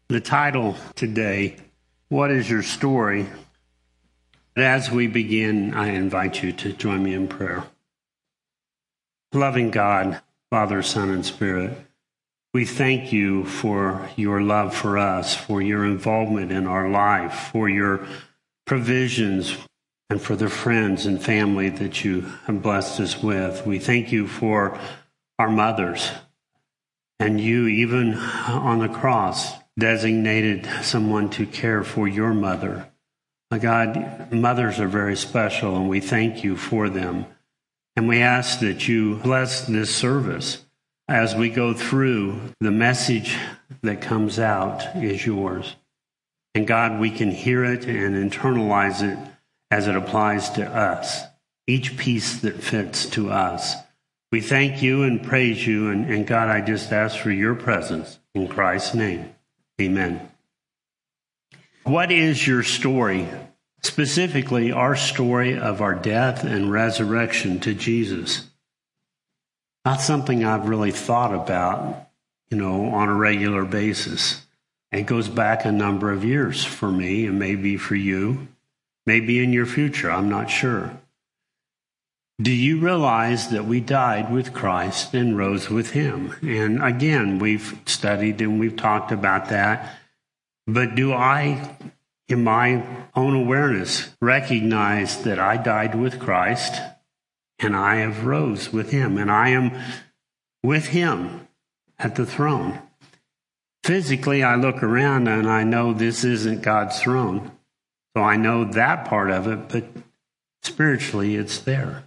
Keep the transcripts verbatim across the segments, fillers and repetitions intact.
The title today, What is Your Story? As we begin, I invite you to join me in prayer. Loving God, Father, Son, and Spirit, we thank you for your love for us, for your involvement in our life, for your provisions, and for the friends and family that you have blessed us with. We thank you for our mothers, and you, even on the cross, designated someone to care for your mother. God, mothers are very special, and we thank you for them. And we ask that you bless this service as we go through. The message that comes out is yours. And God, we can hear it and internalize it as it applies to us, each piece that fits to us. We thank you and praise you. And, and God, I just ask for your presence in Christ's name. Amen. What is your story? Specifically, our story of our death and resurrection to Jesus. Not something I've really thought about, you know, on a regular basis. It goes back a number of years for me, and maybe for you, maybe in your future, I'm not sure. Do you realize that we died with Christ and rose with him? And again, we've studied and we've talked about that. But do I, in my own awareness, recognize that I died with Christ and I have rose with him, and I am with him at the throne? Physically, I look around and I know this isn't God's throne. So I know that part of it, but spiritually it's there.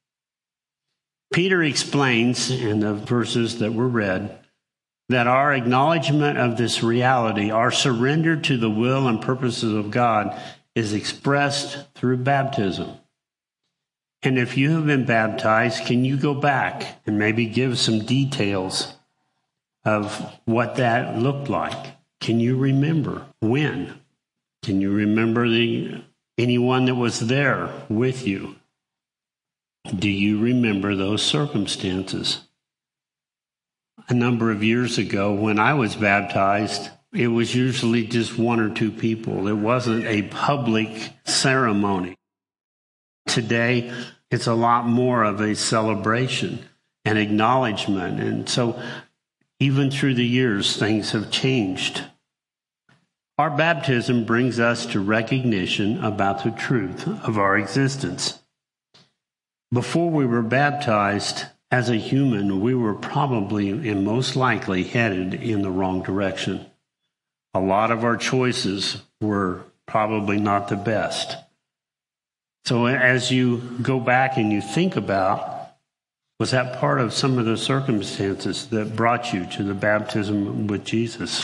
Peter explains in the verses that were read that our acknowledgement of this reality, our surrender to the will and purposes of God, is expressed through baptism. And if you have been baptized, can you go back and maybe give some details of what that looked like? Can you remember when? Can you remember the anyone that was there with you? Do you remember those circumstances? A number of years ago, when I was baptized, it was usually just one or two people. It wasn't a public ceremony. Today, it's a lot more of a celebration and acknowledgement. And so, even through the years, things have changed. Our baptism brings us to recognition about the truth of our existence. Before we were baptized, as a human, we were probably and most likely headed in the wrong direction. A lot of our choices were probably not the best. So as you go back and you think about, was that part of some of the circumstances that brought you to the baptism with Jesus?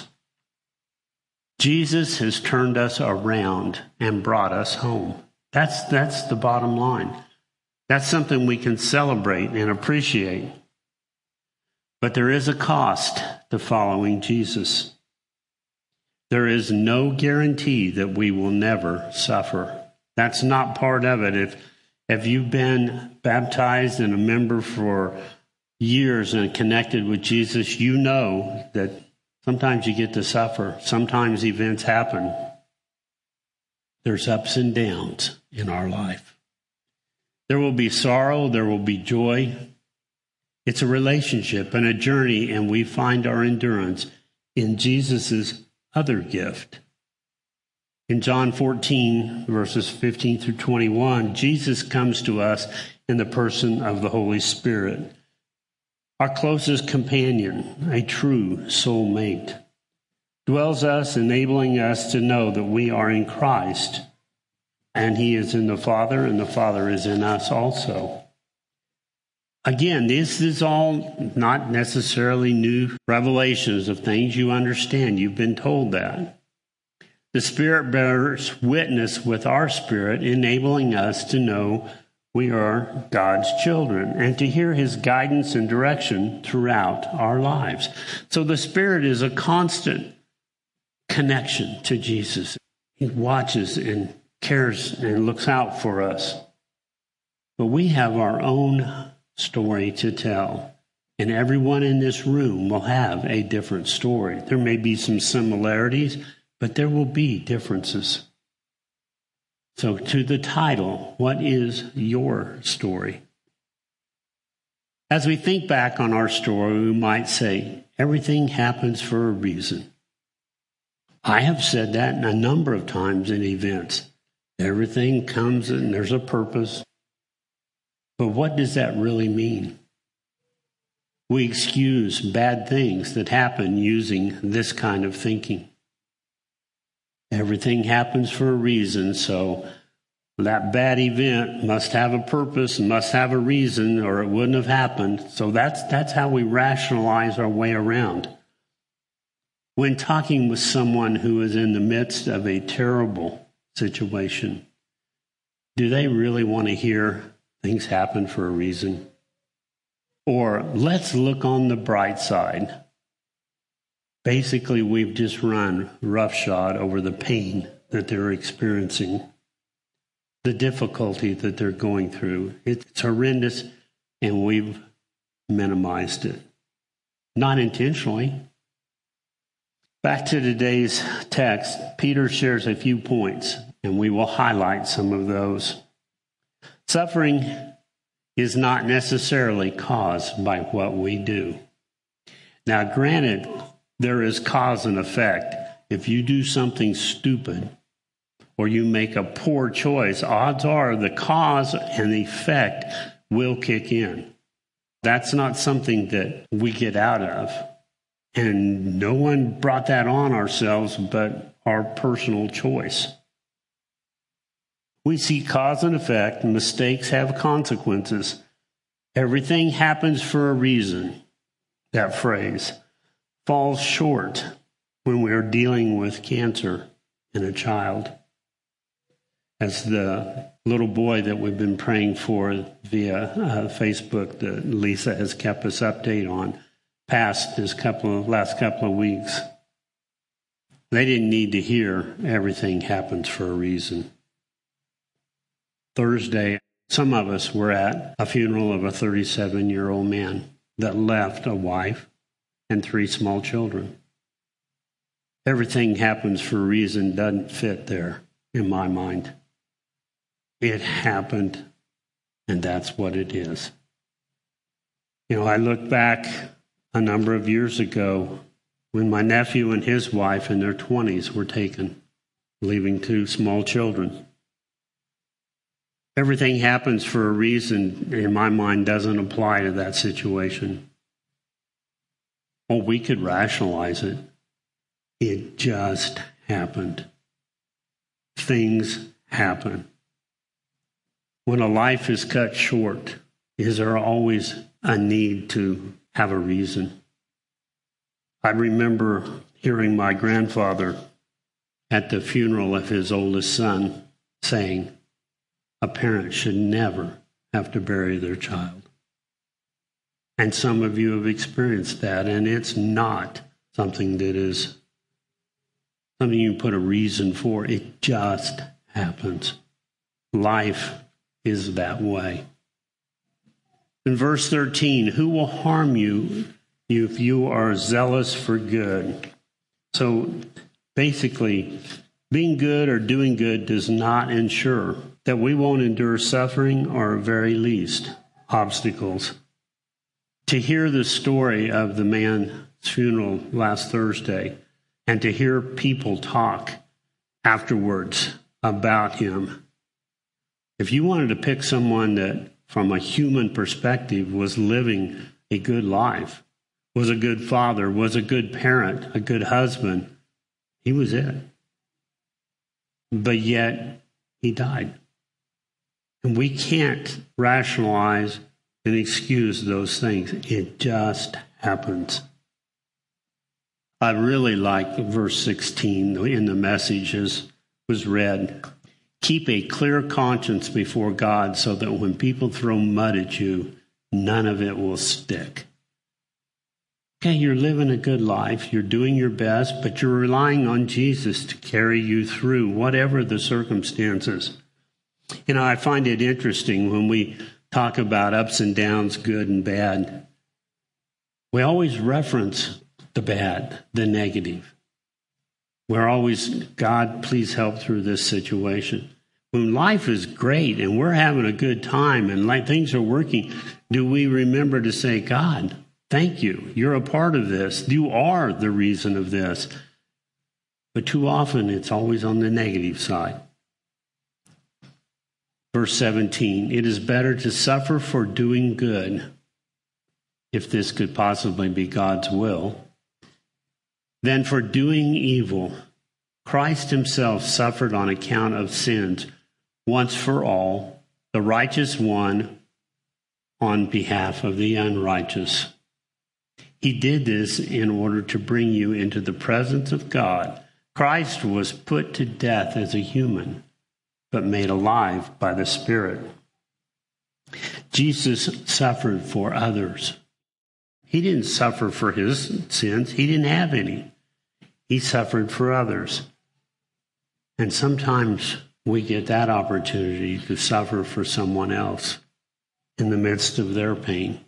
Jesus has turned us around and brought us home. That's, that's the bottom line. That's something we can celebrate and appreciate. But there is a cost to following Jesus. There is no guarantee that we will never suffer. That's not part of it. If, if you've been baptized and a member for years and connected with Jesus, you know that sometimes you get to suffer. Sometimes events happen. There's ups and downs in our life. There will be sorrow, there will be joy. It's a relationship and a journey, and we find our endurance in Jesus' other gift. In John fourteen, verses fifteen through twenty-one, Jesus comes to us in the person of the Holy Spirit, our closest companion, a true soulmate, dwells us, enabling us to know that we are in Christ, and he is in the Father, and the Father is in us also. Again, this is all not necessarily new revelations of things you understand. You've been told that. The Spirit bears witness with our spirit, enabling us to know we are God's children and to hear his guidance and direction throughout our lives. So the Spirit is a constant connection to Jesus. He watches and cares and looks out for us. But we have our own story to tell. And everyone in this room will have a different story. There may be some similarities, but there will be differences. So to the title, what is your story? As we think back on our story, we might say, everything happens for a reason. I have said that a number of times in events. Everything comes and there's a purpose. But what does that really mean? We excuse bad things that happen using this kind of thinking. Everything happens for a reason, so that bad event must have a purpose, must have a reason, or it wouldn't have happened. So that's that's how we rationalize our way around. When talking with someone who is in the midst of a terrible situation, do they really want to hear things happen for a reason? Or let's look on the bright side. Basically, we've just run roughshod over the pain that they're experiencing, the difficulty that they're going through. It's horrendous, and we've minimized it. Not intentionally. Back to today's text, Peter shares a few points, and we will highlight some of those. Suffering is not necessarily caused by what we do. Now, granted, there is cause and effect. If you do something stupid or you make a poor choice, odds are the cause and the effect will kick in. That's not something that we get out of. And no one brought that on ourselves but our personal choice. We see cause and effect, and mistakes have consequences. Everything happens for a reason. That phrase falls short when we are dealing with cancer in a child. As the little boy that we've been praying for via uh, Facebook that Lisa has kept us updated on passed this couple of last couple of weeks. They didn't need to hear everything happens for a reason. Thursday, some of us were at a funeral of a thirty-seven-year-old man that left a wife and three small children. Everything happens for a reason doesn't fit there in my mind. It happened, and that's what it is. You know, I look back a number of years ago when my nephew and his wife in their twenties were taken, leaving two small children. Everything happens for a reason, in my mind, doesn't apply to that situation. Well, we could rationalize it. It just happened. Things happen. When a life is cut short, is there always a need to have a reason? I remember hearing my grandfather at the funeral of his oldest son saying, a parent should never have to bury their child. And some of you have experienced that, and it's not something that is something you put a reason for. It just happens. Life is that way. In verse thirteen, who will harm you if you are zealous for good? So basically, being good or doing good does not ensure that we won't endure suffering or, at very least, obstacles. To hear the story of the man's funeral last Thursday and to hear people talk afterwards about him, if you wanted to pick someone that, from a human perspective, was living a good life, was a good father, was a good parent, a good husband, he was it. But yet, he died. And we can't rationalize and excuse those things. It just happens. I really like verse sixteen in the Messages was read. Keep a clear conscience before God so that when people throw mud at you, none of it will stick. Okay, you're living a good life. You're doing your best, but you're relying on Jesus to carry you through whatever the circumstances. You know, I find it interesting when we talk about ups and downs, good and bad. We always reference the bad, the negative. We're always, God, please help through this situation. When life is great and we're having a good time and like things are working, do we remember to say, God, thank you. You're a part of this. You are the reason of this. But too often it's always on the negative side. Verse seventeen, it is better to suffer for doing good, if this could possibly be God's will, than for doing evil. Christ himself suffered on account of sins once for all, the righteous one on behalf of the unrighteous. He did this in order to bring you into the presence of God. Christ was put to death as a human, but made alive by the Spirit. Jesus suffered for others. He didn't suffer for his sins. He didn't have any. He suffered for others. And sometimes we get that opportunity to suffer for someone else in the midst of their pain.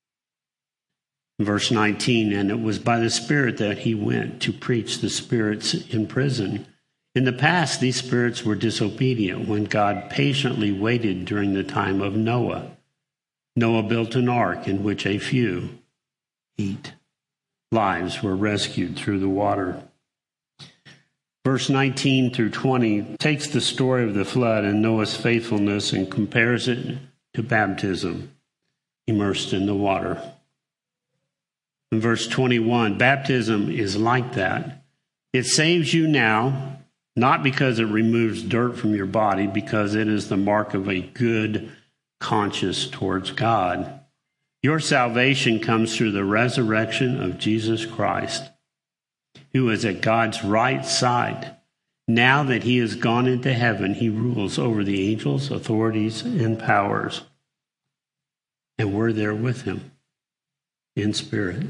Verse nineteen, and it was by the Spirit that he went to preach the spirits in prison. In the past, these spirits were disobedient when God patiently waited during the time of Noah. Noah built an ark in which a few, eight, lives were rescued through the water. Verse nineteen through twenty takes the story of the flood and Noah's faithfulness and compares it to baptism, immersed in the water. In verse twenty-one, baptism is like that. It saves you now, not because it removes dirt from your body, because it is the mark of a good conscience towards God. Your salvation comes through the resurrection of Jesus Christ, who is at God's right side. Now that he has gone into heaven, he rules over the angels, authorities, and powers. And we're there with him in spirit.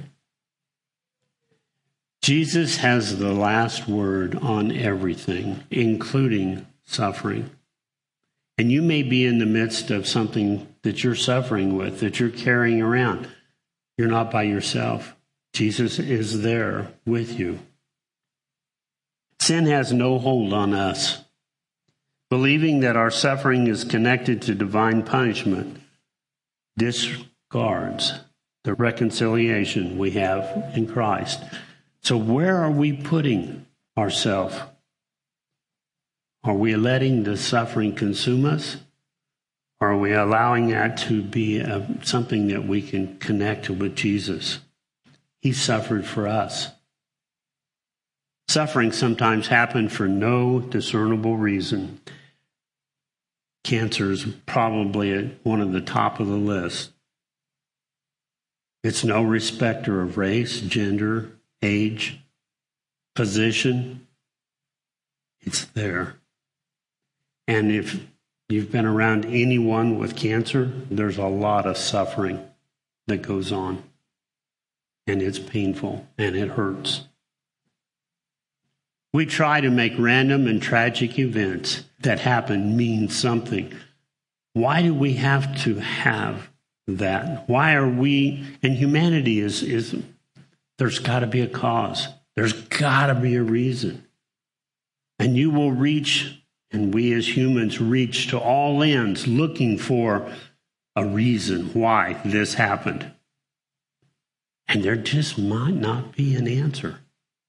Jesus has the last word on everything, including suffering. And you may be in the midst of something that you're suffering with, that you're carrying around. You're not by yourself. Jesus is there with you. Sin has no hold on us. Believing that our suffering is connected to divine punishment disregards the reconciliation we have in Christ. So where are we putting ourselves? Are we letting the suffering consume us? Or are we allowing that to be a, something that we can connect with Jesus? He suffered for us. Suffering sometimes happens for no discernible reason. Cancer is probably at one of the top of the list. It's no respecter of race, gender, age, position. It's there. And if you've been around anyone with cancer, there's a lot of suffering that goes on. And it's painful and it hurts. We try to make random and tragic events that happen mean something. Why do we have to have that? Why are we, and humanity is, is there's got to be a cause. There's got to be a reason. And you will reach, and we as humans reach to all ends looking for a reason why this happened. And there just might not be an answer.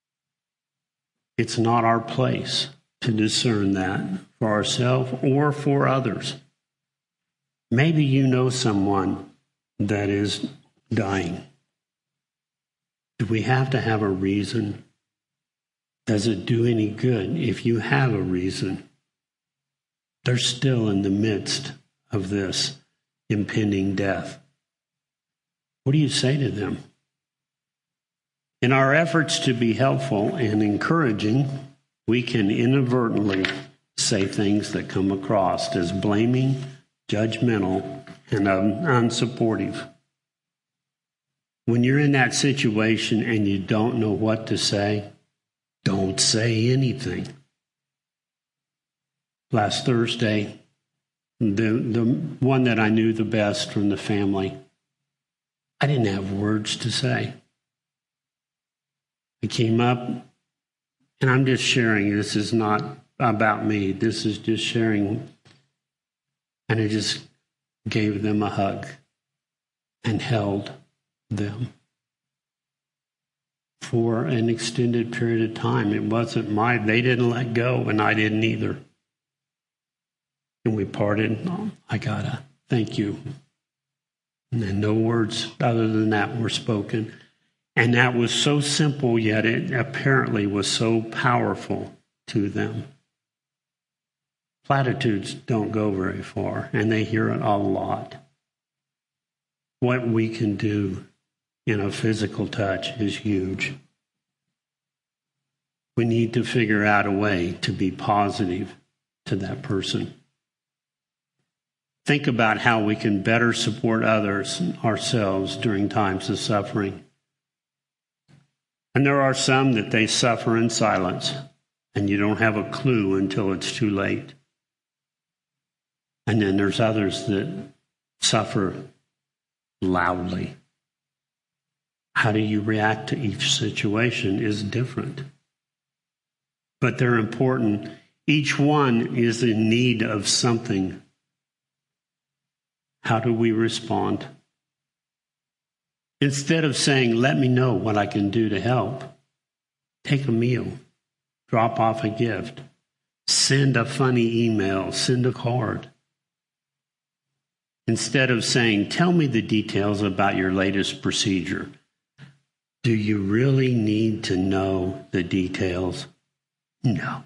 It's not our place to discern that for ourselves or for others. Maybe you know someone that is dying. Do we have to have a reason? Does it do any good if you have a reason? They're still in the midst of this impending death. What do you say to them? In our efforts to be helpful and encouraging, we can inadvertently say things that come across as blaming, judgmental, and unsupportive. When you're in that situation and you don't know what to say, don't say anything. Last Thursday, the, the one that I knew the best from the family, I didn't have words to say. He came up, and I'm just sharing. This is not about me. This is just sharing. And I just gave them a hug and held them for an extended period of time. It wasn't my, they didn't let go, and I didn't either. And we parted. Oh, I gotta thank you. And then no words other than that were spoken. And that was so simple, yet it apparently was so powerful to them. Platitudes don't go very far, and they hear it a lot. What we can do in a physical touch is huge. We need to figure out a way to be positive to that person. Think about how we can better support others and ourselves during times of suffering. And there are some that they suffer in silence, and you don't have a clue until it's too late. And then there's others that suffer loudly. How do you react to each situation is different. But they're important. Each one is in need of something. How do we respond? Instead of saying, let me know what I can do to help, take a meal, drop off a gift, send a funny email, send a card. Instead of saying, tell me the details about your latest procedure, do you really need to know the details? No.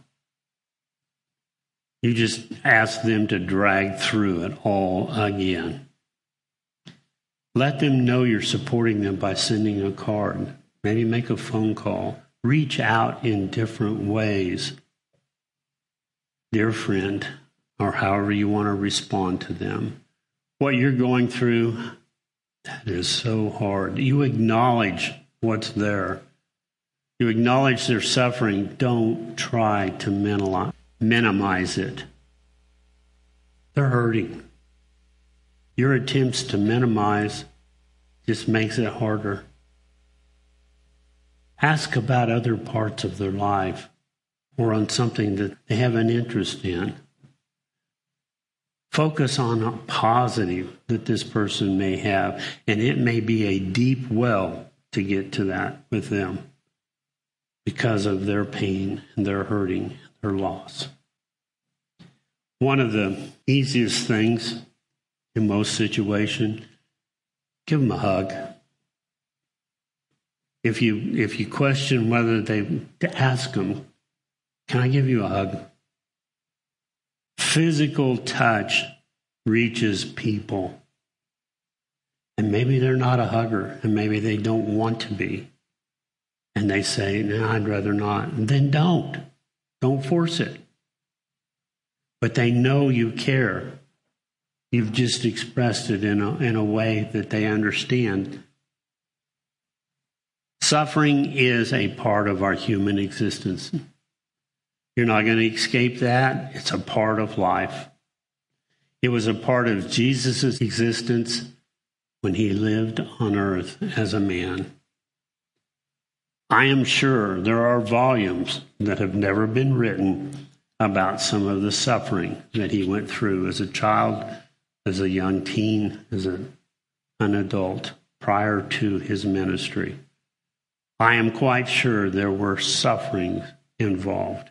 You just ask them to drag through it all again. Let them know you're supporting them by sending a card. Maybe make a phone call. Reach out in different ways. Dear friend, or however you want to respond to them. What you're going through, that is so hard. You acknowledge what's there. You acknowledge their suffering. Don't try to minimize it. They're hurting. Your attempts to minimize just makes it harder. Ask about other parts of their life or on something that they have an interest in. Focus on a positive that this person may have, and it may be a deep well to get to that with them because of their pain and their hurting, their loss. One of the easiest things in most situations, give them a hug. If you if you question whether they to ask them, can I give you a hug? Physical touch reaches people. And maybe they're not a hugger, and maybe they don't want to be. And they say, no, I'd rather not. Then don't. Don't force it. But they know you care. You've just expressed it in a, in a way that they understand. Suffering is a part of our human existence. You're not going to escape that. It's a part of life. It was a part of Jesus' existence when he lived on earth as a man. I am sure there are volumes that have never been written about some of the suffering that he went through as a child, as a young teen, as a, an adult, prior to his ministry. I am quite sure there were sufferings involved.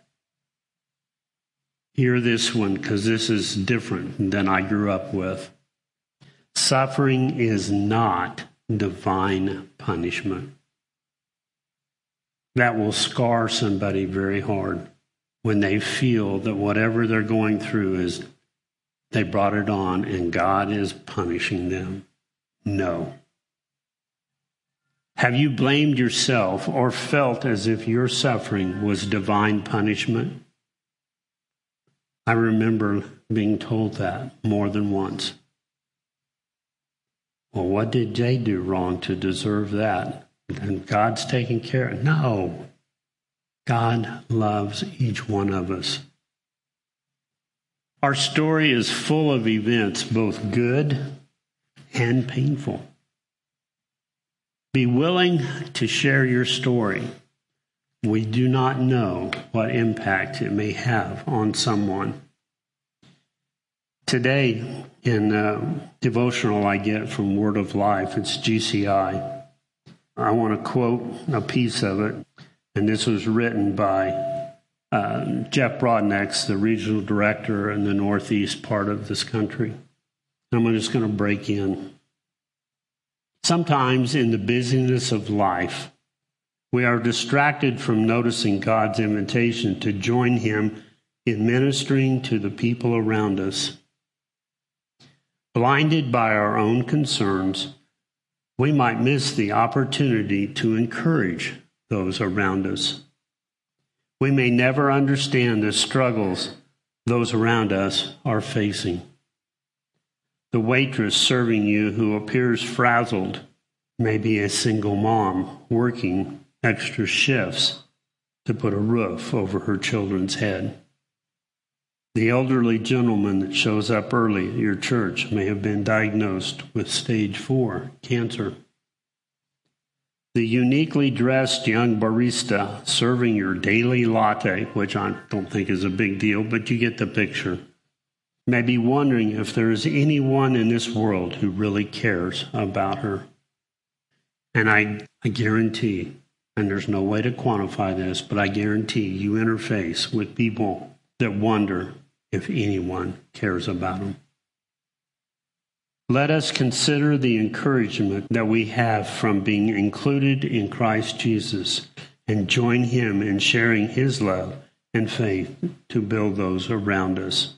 Hear this one, because this is different than I grew up with. Suffering is not divine punishment. That will scar somebody very hard when they feel that whatever they're going through is they brought it on and God is punishing them. No. Have you blamed yourself or felt as if your suffering was divine punishment? I remember being told that more than once. Well, what did Jay do wrong to deserve that? And God's taking care of it. No. God loves each one of us. Our story is full of events, both good and painful. Be willing to share your story We do not know what impact it may have on someone. Today, in a devotional I get from Word of Life, it's G C I. I want to quote a piece of it, and this was written by uh, Jeff Broadnax, the regional director in the northeast part of this country. I'm just going to break in. Sometimes in the busyness of life, we are distracted from noticing God's invitation to join Him in ministering to the people around us. Blinded by our own concerns, we might miss the opportunity to encourage those around us. We may never understand the struggles those around us are facing. The waitress serving you who appears frazzled may be a single mom working extra shifts to put a roof over her children's head. The elderly gentleman that shows up early at your church may have been diagnosed with stage four cancer. The uniquely dressed young barista serving your daily latte, which I don't think is a big deal, but you get the picture, may be wondering if there is anyone in this world who really cares about her. And I, I guarantee, and there's no way to quantify this, but I guarantee you interface with people that wonder if anyone cares about them. Let us consider the encouragement that we have from being included in Christ Jesus and join Him in sharing His love and faith to build those around us.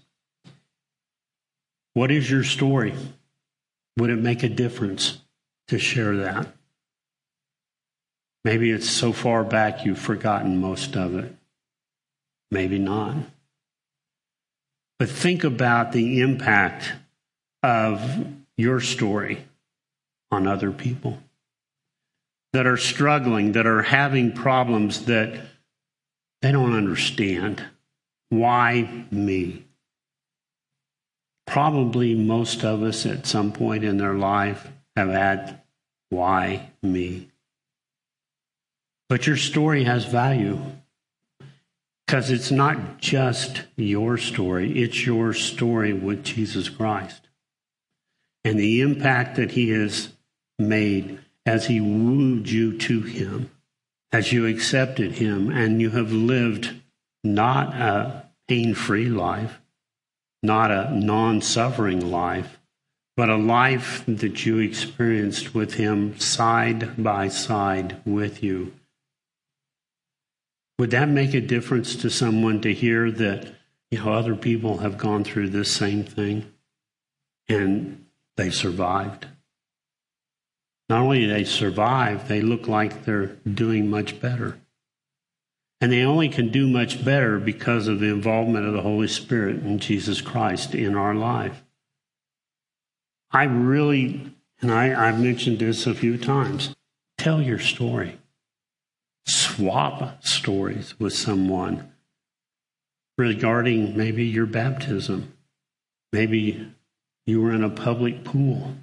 What is your story? Would it make a difference to share that? Maybe it's so far back you've forgotten most of it. Maybe not. But think about the impact of your story on other people that are struggling, that are having problems that they don't understand. Why me? Probably most of us at some point in their life have had, why me? But your story has value. Because it's not just your story, it's your story with Jesus Christ. And the impact that He has made as He wooed you to Him, as you accepted Him, and you have lived not a pain-free life, not a non-suffering life, but a life that you experienced with Him side by side with you. Would that make a difference to someone to hear that, you know, other people have gone through this same thing and they survived? Not only do they survive, they look like they're doing much better. And they only can do much better because of the involvement of the Holy Spirit and Jesus Christ in our life. I really, and I, I've mentioned this a few times, tell your story. Swap stories with someone regarding maybe your baptism. Maybe you were in a public pool.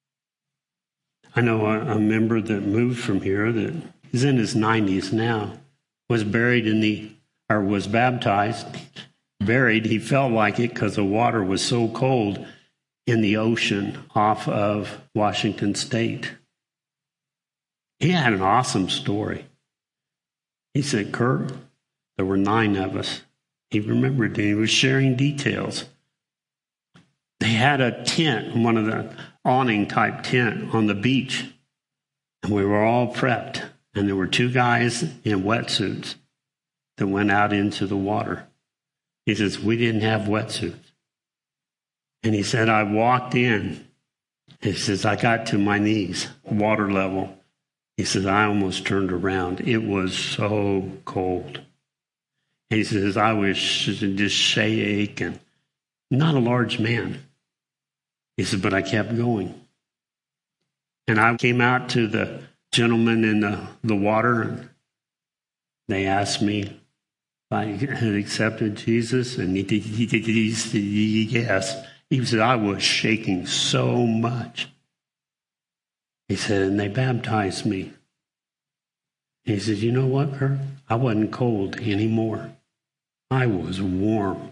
I know a, a member that moved from here that is in his nineties now, was buried in the, or was baptized, buried, he felt like it because the water was so cold, in the ocean off of Washington State. He had an awesome story. He said, Kurt, there were nine of us. He remembered, he was sharing details. They had a tent, one of the awning type tent on the beach, and we were all prepped. And there were two guys in wetsuits that went out into the water. He says, we didn't have wetsuits. And he said, I walked in. He says, I got to my knees, water level. He says, I almost turned around. It was so cold. And he says, I was just shaking. Not a large man. He said, but I kept going. And I came out to the gentlemen in the, the water, and they asked me if I had accepted Jesus, and he did, he did, he said, yes. He said, I was shaking so much. He said, and they baptized me. He says, you know what, Kurt? I wasn't cold anymore. I was warm.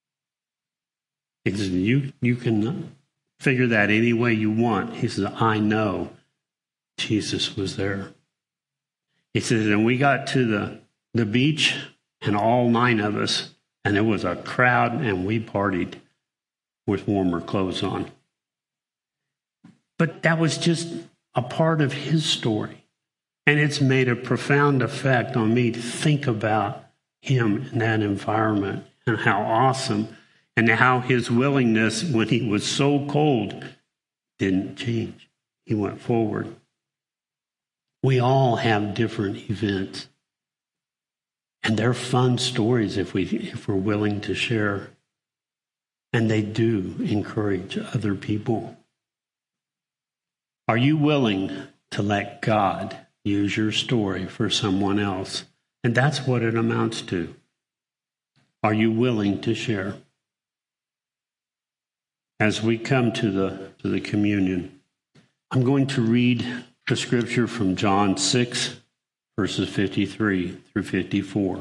He says, you, you can figure that any way you want. He says, I know Jesus was there. He says, and we got to the, the beach, and all nine of us, and there was a crowd, and we partied with warmer clothes on. But that was just a part of his story. And it's made a profound effect on me to think about him in that environment and how awesome, and how his willingness when he was so cold didn't change. He went forward. We all have different events. And they're fun stories if, we, if we're willing to share. And they do encourage other people. Are you willing to let God use your story for someone else? And that's what it amounts to. Are you willing to share? As we come to the, to the communion, I'm going to read the scripture from John six, verses fifty-three through fifty-four.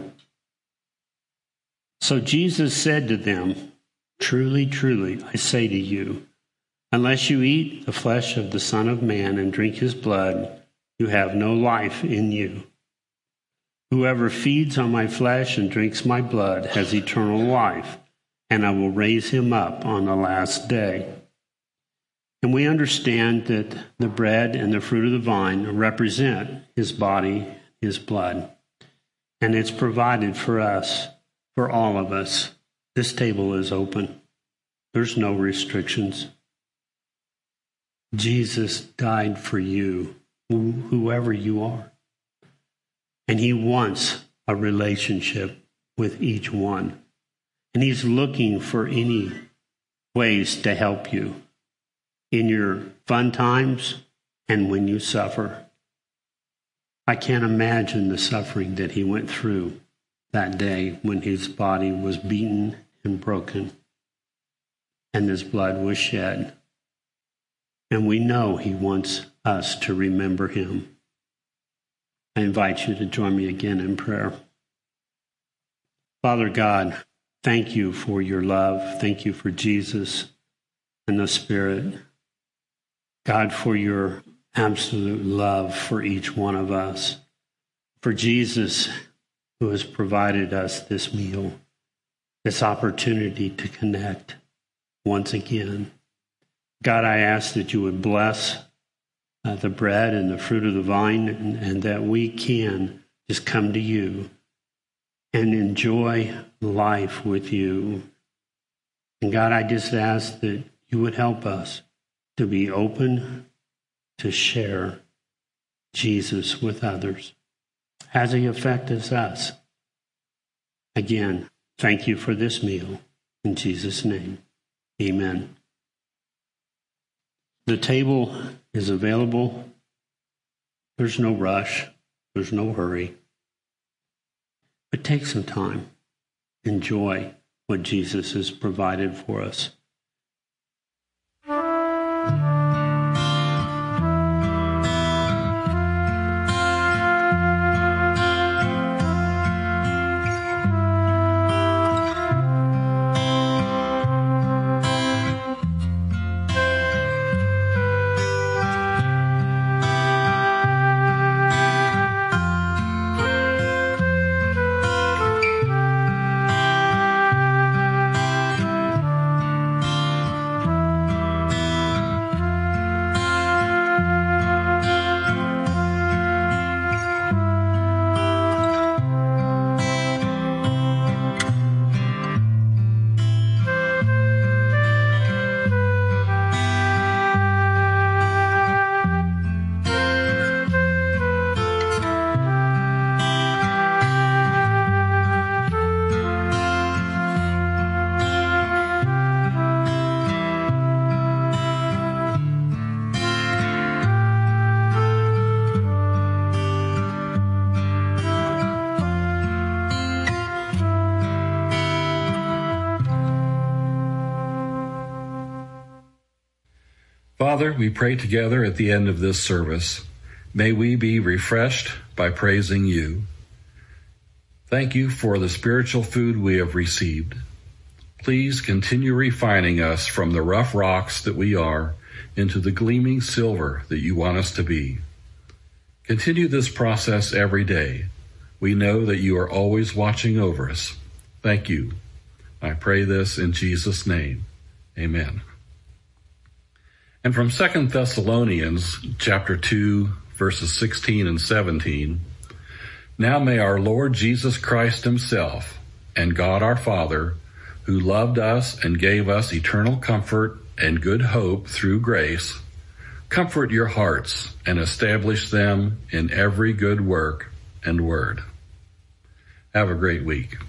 So Jesus said to them, truly, truly, I say to you, unless you eat the flesh of the Son of Man and drink his blood, you have no life in you. Whoever feeds on my flesh and drinks my blood has eternal life, and I will raise him up on the last day. And we understand that the bread and the fruit of the vine represent his body, his blood, and it's provided for us, for all of us. This table is open. There's no restrictions. Jesus died for you, whoever you are. And he wants a relationship with each one. And he's looking for any ways to help you in your fun times and when you suffer. I can't imagine the suffering that he went through that day when his body was beaten and broken and his blood was shed. And we know he wants us to remember him. I invite you to join me again in prayer. Father God, thank you for your love. Thank you for Jesus and the Spirit. God, for your absolute love for each one of us. For Jesus, who has provided us this meal, this opportunity to connect once again. God, I ask that you would bless uh, the bread and the fruit of the vine, and, and that we can just come to you and enjoy life with you. And God, I just ask that you would help us to be open to share Jesus with others as he affects us. Again, thank you for this meal. In Jesus' name, amen. The table is available. There's no rush. There's no hurry. But take some time. Enjoy what Jesus has provided for us. Father, we pray together at the end of this service. May we be refreshed by praising you. Thank you for the spiritual food we have received. Please continue refining us from the rough rocks that we are into the gleaming silver that you want us to be. Continue this process every day. We know that you are always watching over us. Thank you. I pray this in Jesus' name. Amen. And from Second Thessalonians chapter two, verses sixteen and seventeen, now may our Lord Jesus Christ himself and God our Father, who loved us and gave us eternal comfort and good hope through grace, comfort your hearts and establish them in every good work and word. Have a great week.